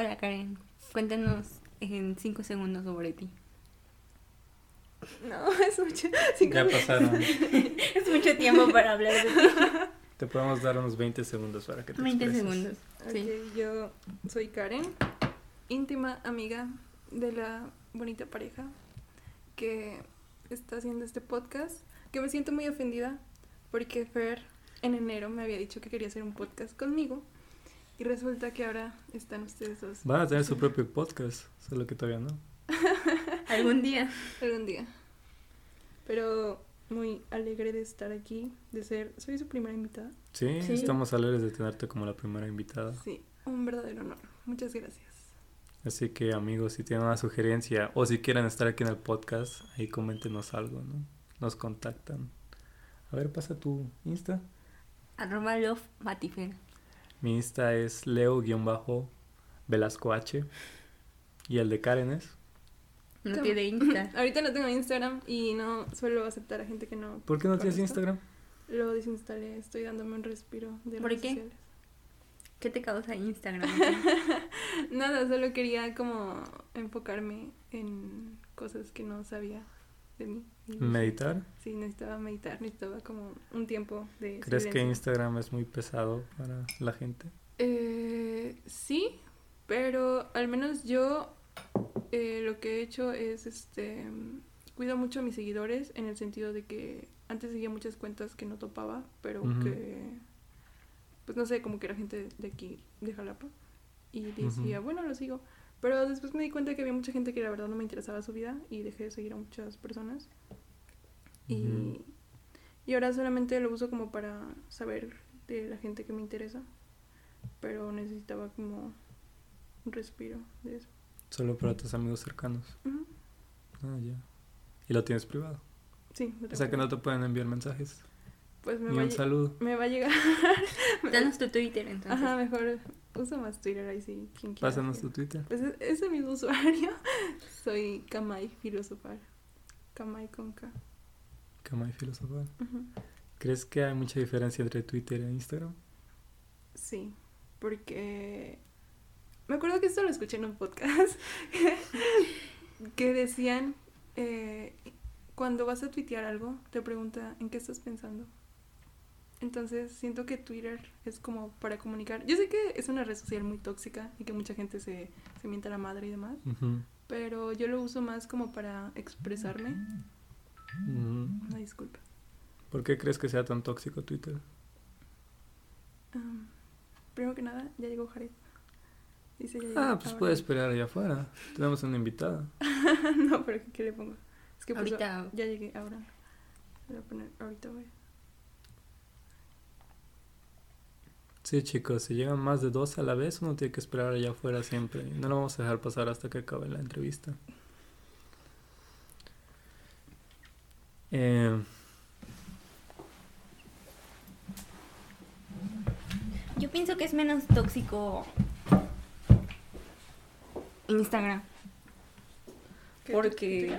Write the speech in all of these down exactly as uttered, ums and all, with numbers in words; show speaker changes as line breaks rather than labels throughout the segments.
Hola Karen, cuéntanos en cinco segundos sobre ti.
No, es mucho. Cinco
Ya pasaron.
Es mucho tiempo para hablar de ti.
Te podemos dar unos veinte segundos para que te
veinte
expreses.
segundos. Sí.
Ok, yo soy Karen, íntima amiga de la bonita pareja que está haciendo este podcast, que me siento muy ofendida porque Fer en enero me había dicho que quería hacer un podcast conmigo y resulta que ahora están ustedes dos.
Van a tener su propio podcast, solo que todavía no.
Algún día.
Algún día. Pero muy alegre de estar aquí, de ser... ¿Soy su primera invitada?
Sí,
Sí.
estamos alegres de tenerte como la primera invitada.
Sí, un verdadero honor. Muchas gracias.
Así que amigos, si tienen una sugerencia o si quieren estar aquí en el podcast, ahí coméntenos algo, ¿no? Nos contactan. A ver, pasa tu Insta.
Arroba love matifer.
Mi Insta es leo-velasco h. Y el de Karen es...
No
Tam-
tiene Insta.
Ahorita no tengo Instagram y no suelo aceptar a gente que no...
¿Por qué no tienes
conozco.
Instagram?
Lo desinstalé, estoy dándome un respiro de
¿Por
redes
qué?
sociales.
¿Qué te causa Instagram?
Nada, solo quería como enfocarme en cosas que no sabía de mí. Y dije,
¿Meditar?
Sí, necesitaba meditar, necesitaba como un tiempo de
¿Crees que
silencio.
Instagram es muy pesado para la gente?
Eh, sí, pero al menos yo eh, lo que he hecho es, este, cuido mucho a mis seguidores en el sentido de que antes seguía muchas cuentas que no topaba, pero
Ujú.
que, pues no sé, como que era gente de aquí, de Jalapa, y decía,
Ujú.
bueno, lo sigo, pero después me di cuenta que había mucha gente que la verdad no me interesaba su vida y dejé de seguir a muchas personas. Y,
Ujú.
y ahora solamente lo uso como para saber de la gente que me interesa, pero necesitaba como un respiro de eso.
Solo para tus amigos cercanos.
Ujú.
Ah, ya. ¿Y lo tienes privado?
Sí, me
O sea que
tengo
no te pueden enviar mensajes.
Pues me
Ni
va, a
un
lle-
saludo.
me va a llegar.
Danos tu Twitter entonces.
Ajá, mejor uso más Twitter ahí sí, quien quiera.
Pásanos
sí.
tu Twitter.
Pues es, es el mismo usuario. Soy Kamai Filosofar. Kamai con K.
Cama y filosofal.
Ujú.
¿Crees que hay mucha diferencia entre Twitter e Instagram?
Sí, porque me acuerdo que esto lo escuché en un podcast que decían eh, cuando vas a tuitear algo te pregunta en qué estás pensando. Entonces siento que Twitter es como para comunicar. Yo sé que es una red social muy tóxica y que mucha gente se, se mienta a la madre y demás,
Ujú.
pero yo lo uso más como para expresarme.
Ujú.
Una disculpa.
¿Por qué crees que sea tan tóxico Twitter?
Um, primero que nada, ya llegó Jared. Dice ya llegó.
Ah, pues
ahora.
puede esperar allá afuera. Tenemos una invitada.
No, pero ¿qué le pongo? Es que puso,
Ahorita.
ya llegué, ahora. Voy a poner, ahorita voy.
Sí, chicos, si llegan más de dos a la vez, uno tiene que esperar allá afuera siempre. No lo vamos a dejar pasar hasta que acabe la entrevista. Eh,
Yo pienso que es menos tóxico Instagram.
¿Qué-
Porque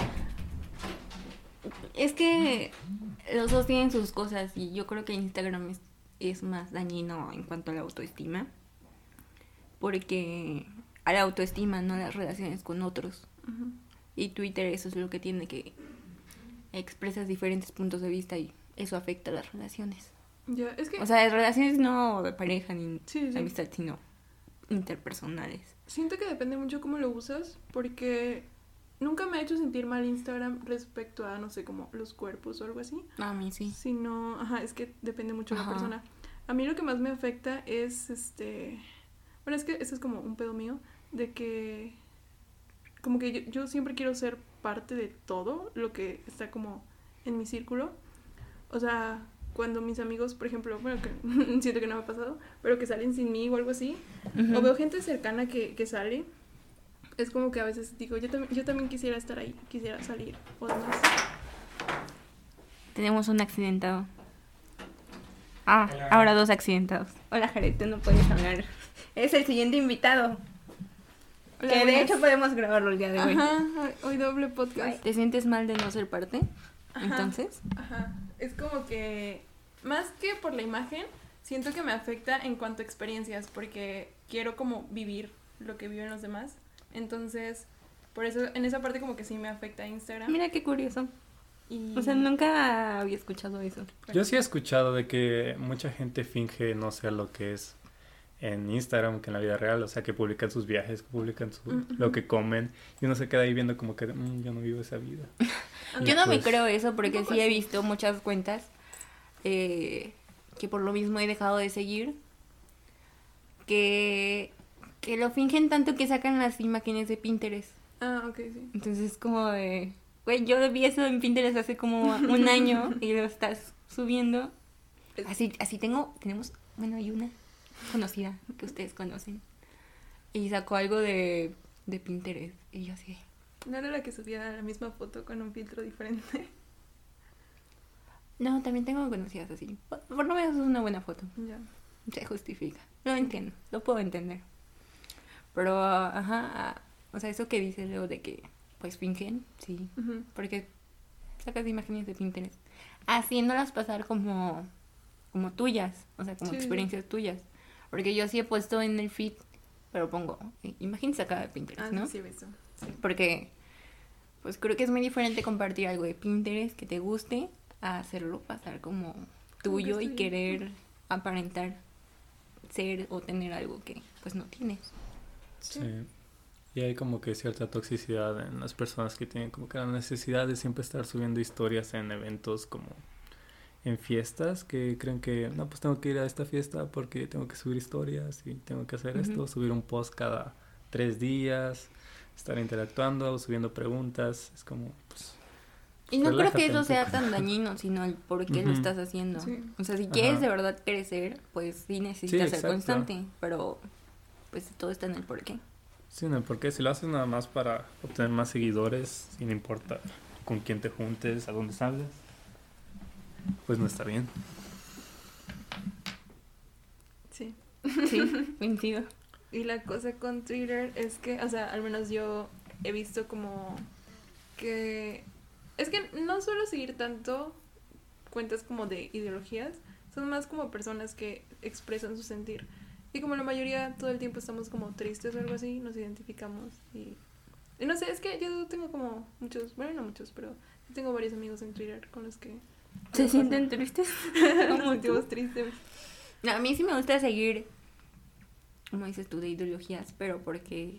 es que los dos tienen sus cosas y yo creo que Instagram es, es más dañino en cuanto a la autoestima. Porque a la autoestima, no a las relaciones con otros.
Ujú.
Y Twitter eso es lo que tiene, que expresas diferentes puntos de vista y eso afecta a las relaciones.
Ya, es que
O sea, las relaciones no de pareja ni
Sí, sí.
de amistad, sino interpersonales.
siento que depende mucho cómo lo usas, porque nunca me ha hecho sentir mal Instagram respecto a, no sé, como los cuerpos o algo así.
A mí sí.
Sino, ajá, es que depende mucho de la
Ajá.
persona. A mí lo que más me afecta es, este... Bueno, es que eso es como un pedo mío, de que... Como que yo, yo siempre quiero ser parte de todo lo que está como en mi círculo. O sea, cuando mis amigos, por ejemplo, bueno, que siento que no me ha pasado, pero que salen sin mí o algo así,
Ujú.
o veo gente cercana que, que sale, es como que a veces digo, yo, tam- yo también quisiera estar ahí, quisiera salir o demás.
Tenemos un accidentado. Ah,
Hola.
ahora dos accidentados. Hola, Jared, tú no puedes hablar. Es el siguiente invitado.
Hola,
que de
buenas.
hecho podemos grabarlo el día de hoy.
Ajá, hoy doble podcast.
¿Te sientes mal de no ser parte?
Ajá.
Entonces,
Ajá, es como que más que por la imagen, siento que me afecta en cuanto a experiencias, porque quiero como vivir lo que viven los demás. Entonces, por eso, en esa parte como que sí me afecta Instagram.
Mira qué curioso.
Y...
O sea, nunca había escuchado eso.
Yo sí he escuchado de que mucha gente finge no ser lo que es en Instagram que en la vida real, o sea, que publican sus viajes, que publican su,
Mm,
lo
ujú.
que comen, y uno se queda ahí viendo como que "Mm, yo no vivo esa vida". Y
Yo no me
pues,
creo eso porque
un poco
sí he
así.
visto muchas cuentas eh, que por lo mismo he dejado de seguir, que, que lo fingen tanto que sacan las imágenes de Pinterest.
Ah, ok, sí.
Entonces es como de, güey, yo vi eso en Pinterest hace como un año y lo estás subiendo.
Es-
Así, así tengo, tenemos, bueno, hay una conocida que ustedes conocen. Y sacó algo de, de Pinterest. Y yo así,
¿No era la que subía la misma foto con un filtro diferente?
no, también tengo conocidas así. Por, por lo menos es una buena foto.
Ya.
Se justifica. Lo entiendo, lo puedo entender. Pero, ajá, ah, o sea, eso que dice luego de que, pues, fingen, sí.
Ujú.
Porque sacas imágenes de Pinterest. Haciéndolas pasar como, como tuyas, o sea, como
Sí, sí, sí.
experiencias tuyas. Porque yo sí he puesto en el feed, pero pongo eh, imagen sacada de Pinterest,
Ah,
¿no?
sí, sí, he visto. Sí.
Porque, pues, creo que es muy diferente compartir algo de Pinterest que te guste a hacerlo pasar como tuyo y
tuyo.
querer aparentar ser o tener algo que, pues, no tienes.
Sí.
sí. Y hay como que cierta toxicidad en las personas que tienen como que la necesidad de siempre estar subiendo historias en eventos como en fiestas, que creen que, no, pues tengo que ir a esta fiesta porque tengo que subir historias y tengo que hacer
Ujú.
esto, subir un post cada tres días, estar interactuando, subiendo preguntas, es como, pues...
Y no creo
relájate
que eso
un
sea
poco.
tan dañino, sino el por qué lo
Ujú.
estás haciendo.
Sí.
O sea, si quieres
Ajá.
de verdad crecer, pues sí necesitas ser
exacto.
constante, pero pues todo está en el por qué.
Sí, no, porque si lo haces nada más para obtener más seguidores, sin importar con quién te juntes, a dónde salgas, pues no está bien.
Sí.
Sí, coincido.
Y la cosa con Twitter es que, o sea, al menos yo he visto como que... Es que no suelo seguir tanto cuentas como de ideologías, son más como personas que expresan su sentir. Y como la mayoría todo el tiempo estamos como tristes o algo así, nos identificamos. Y, y no sé, es que yo tengo como muchos, bueno, no muchos, pero yo tengo varios amigos en Twitter con los que...
¿Se sienten tristes?
Nos
Como
sentimos
tú.
tristes.
No, a mí sí me gusta seguir, como dices tú, de ideologías, pero porque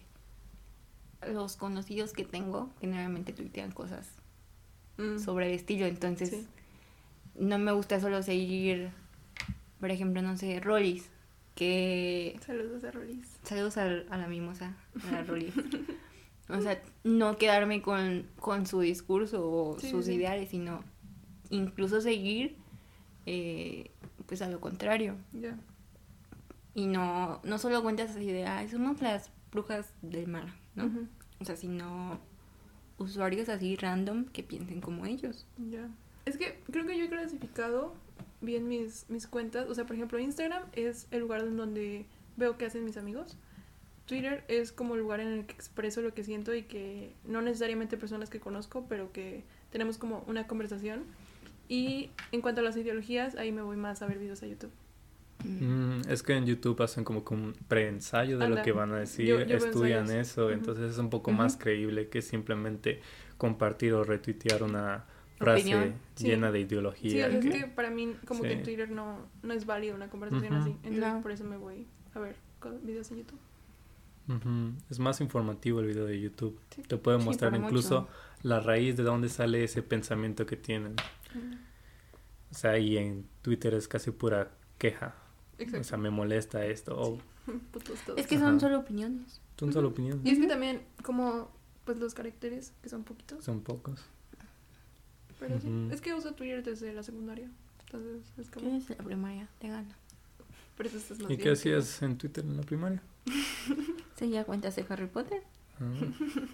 los conocidos que tengo generalmente tuitean cosas
Mm.
sobre el estilo, entonces
Sí.
no me gusta solo seguir, por ejemplo, no sé, Rollis, que...
Saludos a Rolis.
Saludos a, a la mimosa, a la Rollis. O sea, no quedarme con, con su discurso o
Sí,
sus
sí.
ideales, sino incluso seguir, eh, pues a lo contrario.
Ya.
Y no, no solo cuentas así de, ay, somos las brujas del mar, ¿no?
Ujú.
O sea, sino usuarios así random que piensen como ellos.
Ya. Es que creo que yo he clasificado bien mis, mis cuentas. O sea, por ejemplo, Instagram es el lugar en donde veo qué hacen mis amigos. Twitter es como el lugar en el que expreso lo que siento y que no necesariamente personas que conozco, pero que tenemos como una conversación. Y en cuanto a las ideologías, ahí me voy más a ver videos a YouTube.
Mm, es que en YouTube hacen como que un preensayo de
Anda.
lo que van a decir,
Yo- yo veo
estudian
ensayos.
eso,
Ujú.
entonces es un poco
Ujú.
más creíble que simplemente compartir o retuitear una frase
Opinión.
Sí.
llena de
Sí,
ideología.
o sea, es
que-
que para mí como que en
Sí.
Twitter no, no es válido una conversación
Ujú.
así. Entonces
No.
por eso me voy a ver co- videos en YouTube.
Ujú. Es más informativo el video de YouTube.
Sí.
Te puede
Sí,
mostrar
por
incluso
mucho.
la raíz de dónde sale ese pensamiento que tienen.
Mm.
O sea, y en Twitter es casi pura queja.
Exacto.
O sea, me molesta esto. O
Putos todos.
Es que son
Ajá.
solo opiniones.
son solo opiniones.
Y es que también, como, pues los caracteres, que son poquitos,
Son pocos.
pero sí.
Ujú.
Es que uso Twitter desde la secundaria, entonces es
¿Qué
como...
es la primaria? Te gana.
Por eso estás más
¿Y
bien
qué
que
hacías en Twitter en la primaria?
¿Seguía cuentas de Harry Potter?
Ah.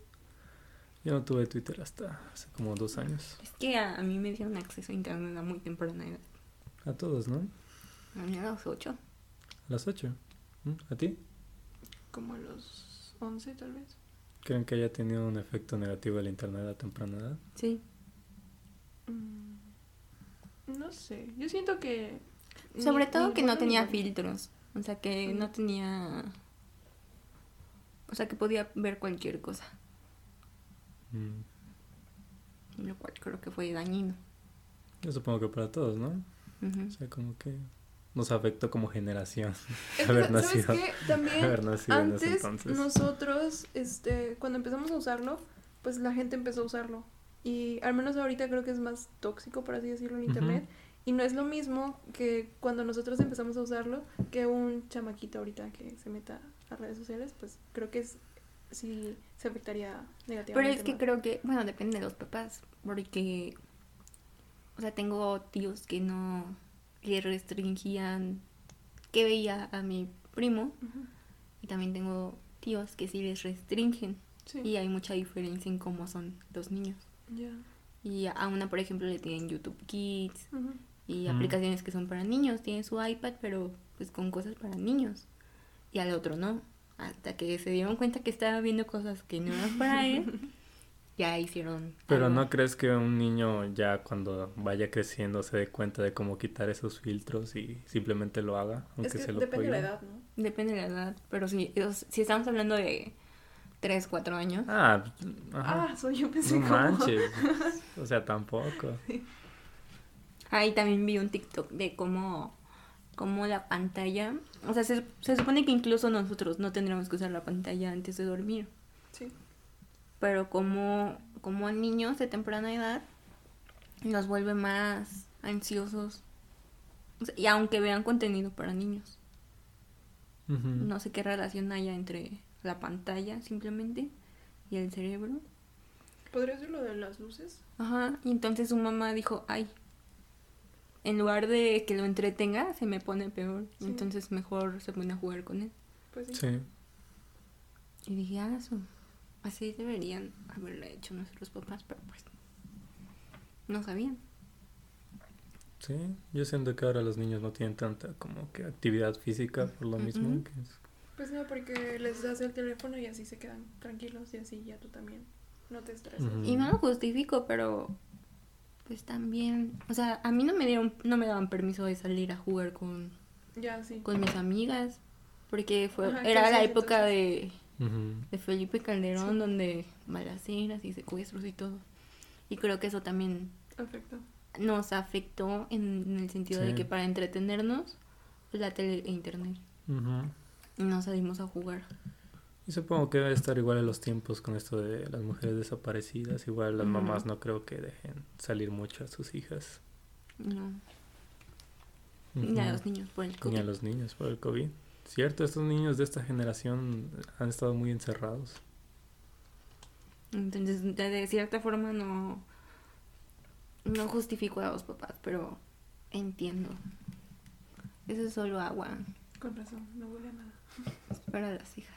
Yo no tuve Twitter hasta hace como dos años.
Es que a, a mí me dieron acceso a internet a muy temprana edad.
A todos, ¿no?
A mí a los ocho.
A las ocho. ¿Mm? ¿A ti?
yo como a los once tal vez.
¿Creen que haya tenido un efecto negativo el internet a temprana edad?
Sí.
Mm, no sé, yo siento que...
Sobre
ni-
todo que
ninguno
no
ni
tenía
bueno.
filtros. O sea, que
Mm.
no tenía... O sea, que podía ver cualquier cosa.
Mm.
Lo cual creo que fue dañino.
Yo supongo que para todos, ¿no?
Uh-huh.
O sea, como que nos afectó como generación
Es
haber
que,
nacido,
¿sabes qué? También
haber nacido en ese
antes
entonces.
nosotros, este, cuando empezamos a usarlo, pues la gente empezó a usarlo. Y al menos ahorita creo que es más tóxico, por así decirlo, en internet.
Ujú.
Y no es lo mismo que cuando nosotros empezamos a usarlo que un chamaquito ahorita que se meta a redes sociales, pues creo que es, sí se afectaría negativamente.
Pero es que
más.
creo que, bueno, depende de los papás, porque, o sea, tengo tíos que no le restringían que veía a mi primo,
Ujú.
y también tengo tíos que sí les restringen,
Sí.
y hay mucha diferencia en cómo son los niños.
Ya.
Y a una, por ejemplo, le tienen YouTube Kids
Ujú.
y
Mm.
aplicaciones que son para niños, tiene su iPad, pero pues con cosas para niños, y al otro no. Hasta que se dieron cuenta que estaba viendo cosas que no eran para él, ya hicieron
Pero
algo.
¿no crees que un niño ya cuando vaya creciendo se dé cuenta de cómo quitar esos filtros y simplemente lo haga, aunque
Es que
se lo
depende de la
prohíban?
edad, ¿no?
Depende de la edad, pero si, es- si estamos hablando de tres, cuatro años,
Ah, ajá.
Ah, soy yo pensé
No
como...
manches. O sea, tampoco.
ahí también vi un TikTok de cómo, cómo la pantalla, o sea, se, se supone que incluso nosotros no tendríamos que usar la pantalla antes de dormir,
Sí.
pero como, como a niños de temprana edad los vuelve más ansiosos, o sea, y aunque vean contenido para niños,
Ujú.
no sé qué relación haya entre la pantalla simplemente y el cerebro.
¿Podría ser lo de las luces?
Ajá, y entonces su mamá dijo, ay, en lugar de que lo entretenga, se me pone peor.
Sí.
Entonces mejor se pone a jugar con él.
Pues sí.
Sí.
Y dije, ah, eso, así deberían haberlo hecho nuestros papás, pero pues no sabían.
Sí, yo siento que ahora los niños no tienen tanta como que actividad física por lo mismo
Ujú.
que es-
Pues no, porque les das el teléfono y así se quedan tranquilos y así ya tú también no te estresas.
Ujú.
Y no lo justifico, pero pues también, o sea, a mí no me dieron, no me daban permiso de salir a jugar con,
Ya, sí.
con mis amigas, porque fue,
Ajá, ¿qué
era la
hacías
época
entonces?
de,
Ujú.
de Felipe Calderón,
Sí.
donde balaceras y secuestros y todo. Y creo que eso también
Perfecto.
nos afectó en, en el sentido de
Sí.
que para entretenernos, la tele e internet.
Ujú.
Y no salimos a jugar.
Y supongo que debe estar igual en los tiempos con esto de las mujeres desaparecidas. Igual las
Ujú.
mamás no creo que dejen salir mucho a sus hijas.
No. Ni a
Ujú.
los niños por el
Ni
COVID.
a los niños por el COVID. Cierto, estos niños de esta generación han estado muy encerrados.
Entonces, de, de cierta forma no, no justifico a los papás, pero entiendo. Eso es solo agua
Con razón, no huele a nada.
para las hijas.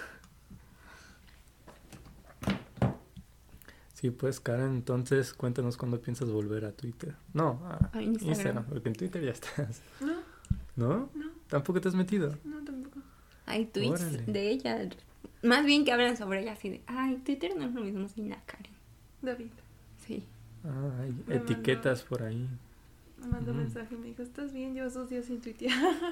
Sí, pues Karen, entonces cuéntanos cuándo piensas volver a Twitter. No, a
A Instagram.
Instagram, porque en Twitter ya estás.
No,
¿No?
no,
¿Tampoco te has metido?
no tampoco.
Hay tweets
Órale.
de ella. Más bien que hablan sobre ella así de, ay, Twitter no es lo mismo sin la Karen.
David
Sí.
Ah, hay
Me
etiquetas por ahí.
me mandó
Mm.
mensaje y me dijo, ¿estás bien? Llevas dos días sin tuitear.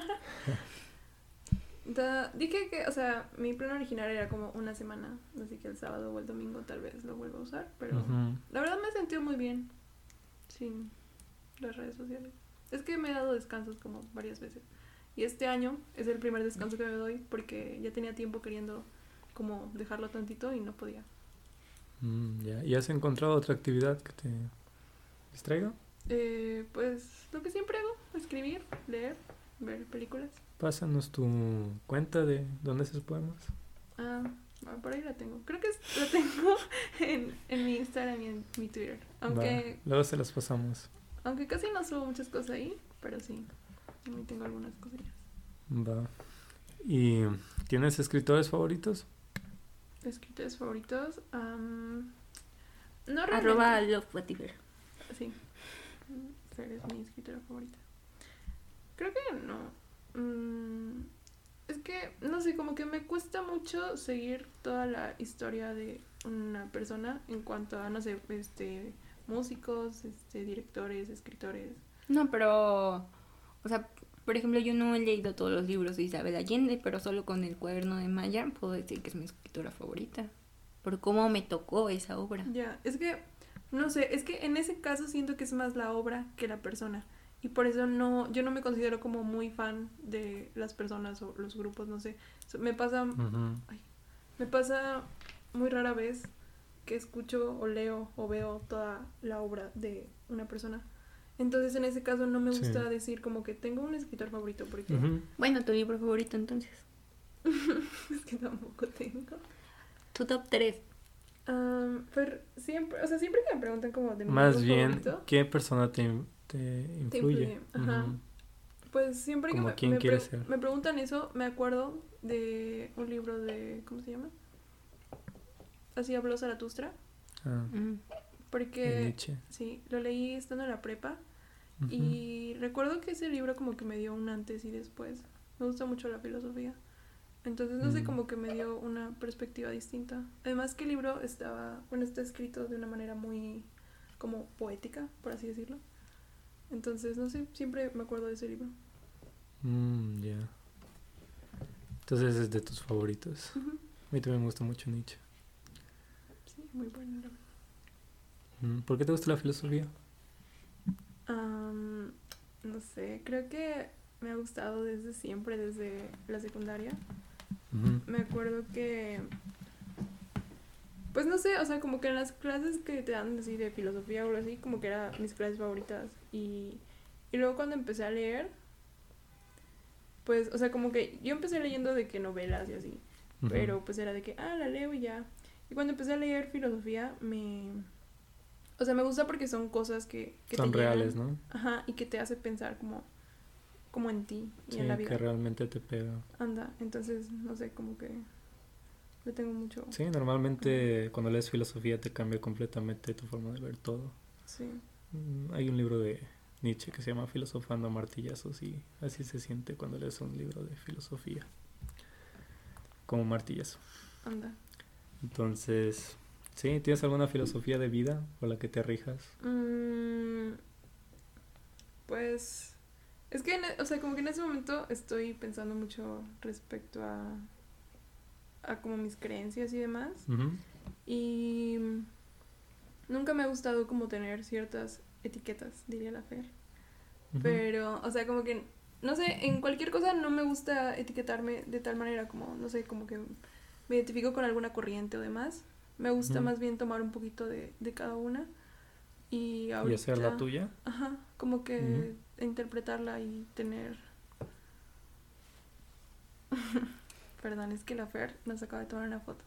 Da- dije que, o sea, mi plan original era como una semana, así que el sábado o el domingo tal vez lo vuelva a usar, pero
Ujú.
la verdad me he sentido muy bien sin las redes sociales. Es que me he dado descansos como varias veces. Y este año es el primer descanso que me doy porque ya tenía tiempo queriendo como dejarlo tantito y no podía.
Mm, ya. ¿Y has encontrado otra actividad que te distraiga?
Eh, pues lo que siempre hago, escribir, leer, ver películas.
Pásanos tu cuenta de dónde haces poemas.
Ah, ah, por ahí la tengo. Creo que es- la tengo en, en mi Instagram y en mi Twitter. Aunque,
Va, luego se las pasamos.
aunque casi no subo muchas cosas ahí, pero sí, ahí tengo algunas cosillas.
Va. ¿Y tienes escritores favoritos?
Escritores favoritos. am, no realmente.
Arroba Love Whatever.
Sí. Fer es mi escritora favorita. Creo que no. Mm, es que, no sé, como que me cuesta mucho seguir toda la historia de una persona en cuanto a, no sé, este, músicos, este, directores, escritores.
No, pero, o sea, Por ejemplo, yo no he leído todos los libros de Isabel Allende, pero solo con El cuaderno de Maya puedo decir que es mi escritora favorita. Por cómo me tocó esa obra.
Ya, es que, no sé, es que en ese caso siento que es más la obra que la persona. Y por eso no, yo no me considero como muy fan de las personas o los grupos, no sé. Me pasa,
Ujú.
ay, me pasa muy rara vez que escucho o leo o veo toda la obra de una persona. Entonces en ese caso no me
Sí.
gusta decir como que tengo un escritor favorito porque
Ujú.
Bueno, tu libro favorito entonces.
es que tampoco tengo.
Tu top tres.
Um, pero siempre, o sea, siempre que me preguntan como de mi
Más
libro
bien,
favorito,
¿qué persona te, te
te
influye?
influye. Ajá.
Ujú.
Pues siempre que
¿Como
me,
quién
me,
quieres
pre-
ser?
me preguntan eso, me acuerdo de un libro de, ¿cómo se llama? Así habló Zaratustra,
Ah,
Mm.
de
porque
Nietzsche.
sí, lo leí estando en la prepa
Ujú.
y recuerdo que ese libro como que me dio un antes y después. Me gusta mucho la filosofía. Entonces, no sé,
Mm.
como que me dio una perspectiva distinta. Además que el libro estaba, bueno, está escrito de una manera muy como poética, por así decirlo. Entonces, no sé, siempre me acuerdo de ese libro.
Mm, ya. Entonces es de tus favoritos.
Ujú.
A mí también me gusta mucho Nietzsche.
Sí, muy bueno, la verdad.
Mm, ¿Por qué te gusta la filosofía?
Am, no sé, creo que me ha gustado desde siempre, desde la secundaria.
Ujú.
Me acuerdo que, pues no sé, o sea, como que en las clases que te dan así de filosofía o algo así, como que eran mis clases favoritas. Y, y luego cuando empecé a leer, pues, o sea, como que yo empecé leyendo de que novelas y así,
Ujú.
pero pues era de que, ah, la leo y ya. Y cuando empecé a leer filosofía, me... O sea, me gusta porque son cosas que, que
Son
te llenan.
reales, ¿no?
Ajá, y que te hace pensar como, como en ti y
Sí,
en la vida.
que realmente te pega.
Anda, entonces, no sé, como que le tengo mucho...
Sí, normalmente cuando lees filosofía te cambia completamente tu forma de ver todo.
Sí,
Mm, Hay un libro de Nietzsche que se llama Filosofando a martillazos y así se siente cuando lees un libro de filosofía. Como un martillazo.
anda.
Entonces, ¿sí? ¿Tienes alguna filosofía de vida por la que te rijas?
Mm, pues... Es que, en e- o sea, como que en ese momento estoy pensando mucho respecto a... a como mis creencias y demás.
Ujú.
Y... nunca me ha gustado como tener ciertas etiquetas, diría la Fer.
Ujú.
Pero, o sea, como que, no sé, en cualquier cosa no me gusta etiquetarme de tal manera como, no sé, como que me identifico con alguna corriente o demás. Me gusta
Ujú.
más bien tomar un poquito de, de cada una y
¿Y
ahorita...
hacer la tuya?
Ajá, como que interpretarla y tener... Perdón, es que la Fer nos acaba de tomar una foto.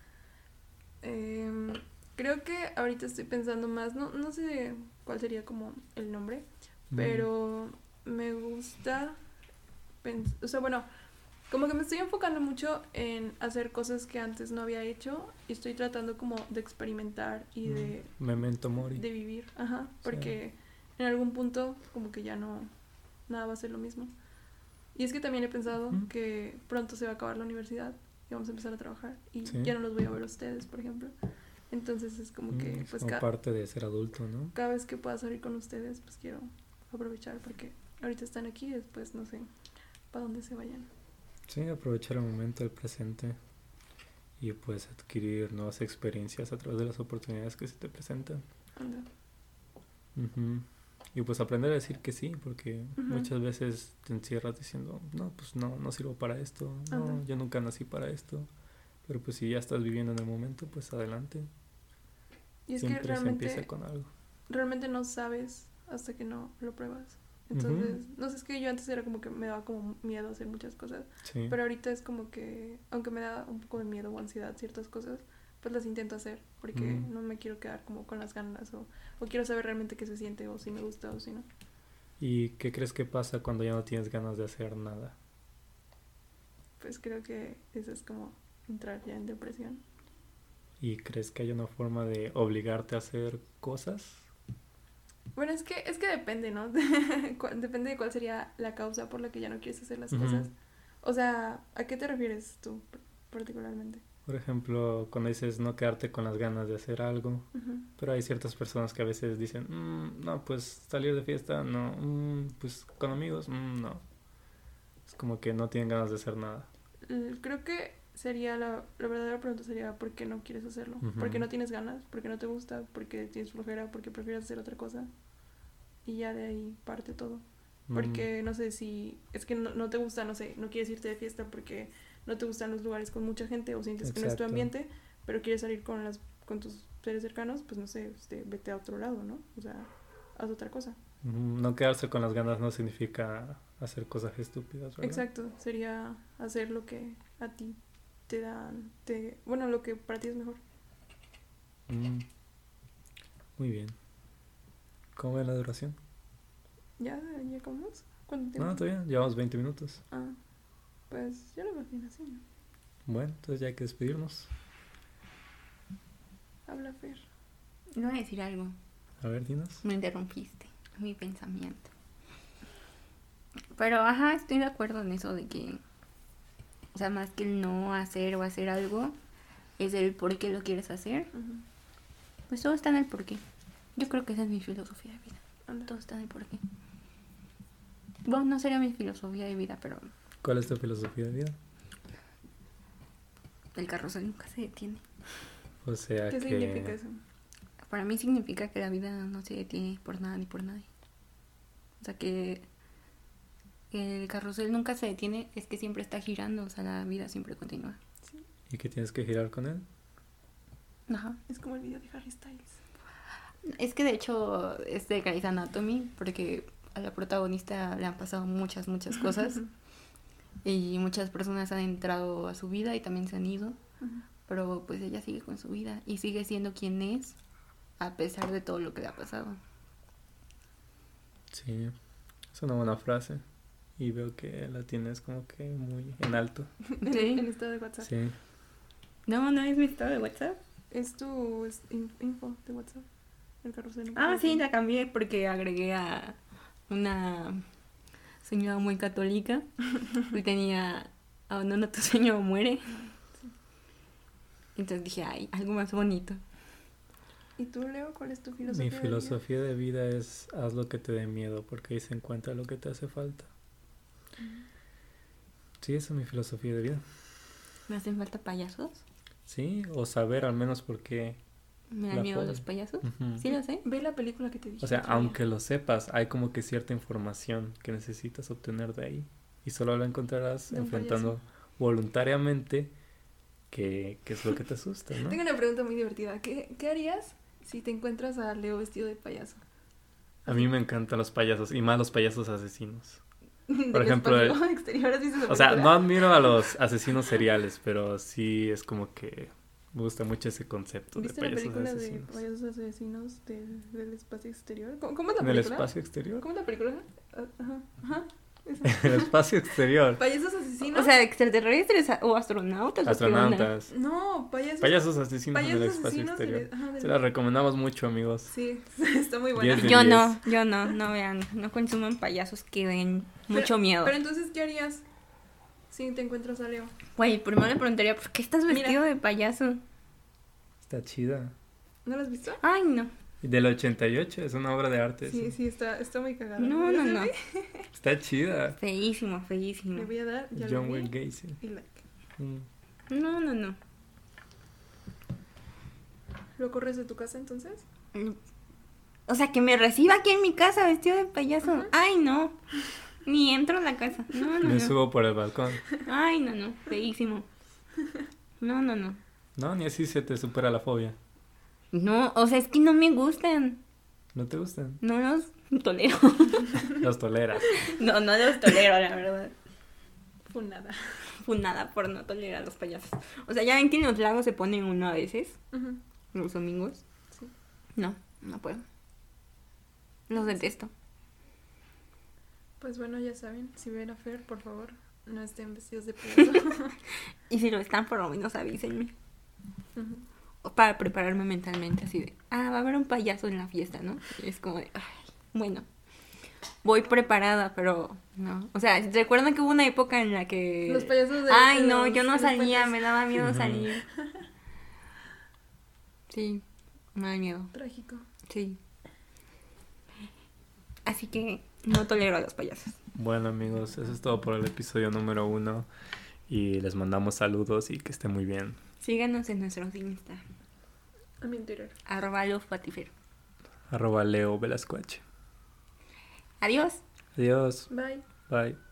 Em, creo que ahorita estoy pensando más, no, no sé cuál sería como el nombre,
Mm.
pero me gusta, pens- o sea, bueno, como que me estoy enfocando mucho en hacer cosas que antes no había hecho y estoy tratando como de experimentar y
Mm.
de,
Memento mori.
de vivir, ajá,
Sí.
porque en algún punto como que ya no, nada va a ser lo mismo. Y es que también he pensado
Ujú.
que pronto se va a acabar la universidad y vamos a empezar a trabajar y
Sí.
ya no los voy a ver a ustedes, por ejemplo. Entonces es como
Mm,
que,
es
pues
como
ca-
parte de ser adulto, ¿no?
cada vez que pueda salir con ustedes, pues quiero aprovechar porque ahorita están aquí y después no sé para dónde se vayan.
Sí, aprovechar el momento, el presente y pues adquirir nuevas experiencias a través de las oportunidades que se te presentan.
Anda.
Ujú. Y pues aprender a decir que sí, porque
Ujú.
muchas veces te encierras diciendo, no, pues no, no sirvo para esto, no,
Ajá.
yo nunca nací para esto. Pero pues si ya estás viviendo en el momento, pues adelante.
Y es
Siempre
que
se empieza
realmente,
con algo.
realmente no sabes hasta que no lo pruebas. Entonces, no sé, es que yo antes era como que me daba como miedo a hacer muchas cosas,
Sí.
pero ahorita es como que, aunque me da un poco de miedo o ansiedad ciertas cosas, pues las intento hacer, porque
Mm.
no me quiero quedar como con las ganas o, o quiero saber realmente qué se siente o si me gusta o si no.
¿Y qué crees que pasa cuando ya no tienes ganas de hacer nada?
Pues creo que eso es como entrar ya en depresión.
¿Y crees que hay una forma de obligarte a hacer cosas?
Bueno, es que, es que depende, ¿no? Cu- depende de cuál sería la causa por la que ya no quieres hacer las
Ujú.
cosas. O sea, ¿a qué te refieres tú p- particularmente?
Por ejemplo, cuando dices no quedarte con las ganas de hacer algo,
Ujú.
pero hay ciertas personas que a veces dicen, "Mm, no, pues salir de fiesta, no, mm, pues con amigos, mm, no". Es como que no tienen ganas de hacer nada.
Creo que sería la, la verdadera pregunta sería ¿por qué no quieres hacerlo?
Uh-huh.
¿Por qué no tienes ganas? ¿Por qué no te gusta? ¿Por qué tienes flojera? ¿Por qué prefieres hacer otra cosa? Y ya de ahí parte todo. Porque, mm. no sé, si es que no, no te gusta, no sé, no quieres irte de fiesta porque no te gustan los lugares con mucha gente o sientes Exacto. que no es tu ambiente, pero quieres salir con las con tus seres cercanos, pues no sé, este, vete a otro lado, ¿no? O sea, haz otra cosa.
No quedarse con las ganas no significa hacer cosas estúpidas, ¿verdad?
Exacto, sería hacer lo que a ti te dan, te, bueno, lo que para ti es mejor.
Mm. Muy bien. ¿Cómo va la duración?
¿Ya? ¿Ya acabamos? ¿Cuánto tiempo?
No, todavía, llevamos veinte minutos.
Ah, pues ya lo veo bien así, ¿no?
Bueno, entonces ya hay que despedirnos.
Habla, Fer.
No voy a decir algo.
A ver, dinos.
Me interrumpiste mi pensamiento. Pero, ajá, estoy de acuerdo en eso de que, o sea, más que el no hacer o hacer algo, es el por qué lo quieres hacer. Uh-huh. Pues todo está en el por qué. Yo creo que esa es mi filosofía de vida. Anda. Todo está en el por qué. Bueno, no sería mi filosofía de vida, pero...
¿Cuál es tu filosofía de vida?
El carrusel nunca se detiene.
O sea
¿Qué
que...
significa eso?
Para mí significa que la vida no se detiene por nada ni por nadie. O sea que el carrusel nunca se detiene, es que siempre está girando, o sea, la vida siempre continúa.
Sí.
¿Y qué tienes que girar con él?
Ajá.
Es como el video de Harry Styles.
Es que de hecho es de Grey's Anatomy, porque a la protagonista le han pasado muchas, muchas cosas. Y muchas personas han entrado a su vida y también se han ido. Uh-huh. Pero pues ella sigue con su vida y sigue siendo quien es a pesar de todo lo que le ha pasado.
Sí, es una buena frase. Y veo que la tienes como que muy en alto.
¿Sí? En estado de WhatsApp.
Sí.
No, no es mi estado de WhatsApp.
Es tu es info de WhatsApp. El carrusel.
Ah, sí, la cambié porque agregué a una señora muy católica y tenía abandona tu sueño o muere. Sí. Entonces dije, ay, algo más bonito.
¿Y tú, Leo, cuál es tu filosofía?
Mi filosofía de vida, de vida es haz lo que te dé miedo, porque ahí se encuentra lo que te hace falta. Mm. Sí, esa es mi filosofía de vida.
¿Me hacen falta payasos?
Sí, o saber al menos por qué.
¿Me dan miedo los payasos? Uh-huh. Sí, lo sé.
Ve la película que te dije.
O sea, aunque lo sepas, hay como que cierta información que necesitas obtener de ahí. Y solo la encontrarás enfrentando payaso. Voluntariamente qué, qué es lo que te asusta, ¿no?
Tengo una pregunta muy divertida. ¿Qué, qué harías si te encuentras a Leo vestido de payaso?
A mí me encantan los payasos, y más los payasos asesinos. Por ejemplo, el, o sea, no admiro a los asesinos seriales, pero sí es como que me gusta mucho ese concepto de payasos asesinos. ¿Viste la película
de payasos asesinos de, del espacio exterior? ¿Cómo, cómo es la película?
¿Del espacio exterior?
¿Cómo es la película? Ajá, ajá.
El espacio exterior.
¿Payasos asesinos?
O sea, extraterrestres o astronautas.
Astronautas.
No, payasos.
Payasos asesinos
payasos
en el espacio
asesinos
exterior.
De, ajá, de
Se la recomendamos mucho, amigos.
Sí, está muy buena.
Yo no, yo no, no vean, no consuman payasos que den mucho
pero,
miedo.
Pero entonces, ¿qué harías si te encuentras a Leo?
Güey, primero le preguntaría, ¿por qué estás vestido Mira. de payaso?
Está chida.
¿No lo has visto?
Ay, no.
Del ochenta y ocho, es una obra de arte.
Sí, sí, sí está, está muy cagada.
No, no, no.
Está chida.
Feísimo, feísimo.
Le voy a dar, ya
John
lo
Wayne Gacy.
Y like.
Mm.
No, no, no.
¿Lo corres de tu casa entonces?
O sea, que me reciba aquí en mi casa vestido de payaso. Uh-huh. Ay, no. Ni entro a la casa. No, no,
Me
no.
subo por el balcón.
Ay, no, no. Feísimo. No, no, no.
No, ni así se te supera la fobia.
No, o sea, es que no me gustan.
¿No te gustan?
No los tolero.
Los toleras.
No, no los tolero, la verdad.
Funada.
Funada por no tolerar a los payasos. O sea, ya ven que en los lagos se ponen uno a veces.
Uh-huh.
Los domingos.
Sí.
No, no puedo. Los detesto.
Pues bueno, ya saben, si ven a Fer, por favor, no estén vestidos de payaso.
Y si lo están, por lo menos avísenme.
Uh-huh.
Para prepararme mentalmente, así de, ah, va a haber un payaso en la fiesta, ¿no? Y es como de, ay, bueno, voy preparada, pero no. O sea, ¿recuerdan que hubo una época en la que...
Los payasos de...
Ay, no,
los,
yo no salía,
payasos.
Me daba miedo
Uh-huh.
salir. Sí, me da miedo.
Trágico.
Sí. Así que no tolero a los payasos.
Bueno, amigos, eso es todo por el episodio número uno. Y les mandamos saludos y que estén muy bien.
Síganos en nuestros Insta.
A mi Twitter.
Arroba Love Patifer.
Arroba Leo Velascuache.
Adiós.
Adiós.
Bye.
Bye.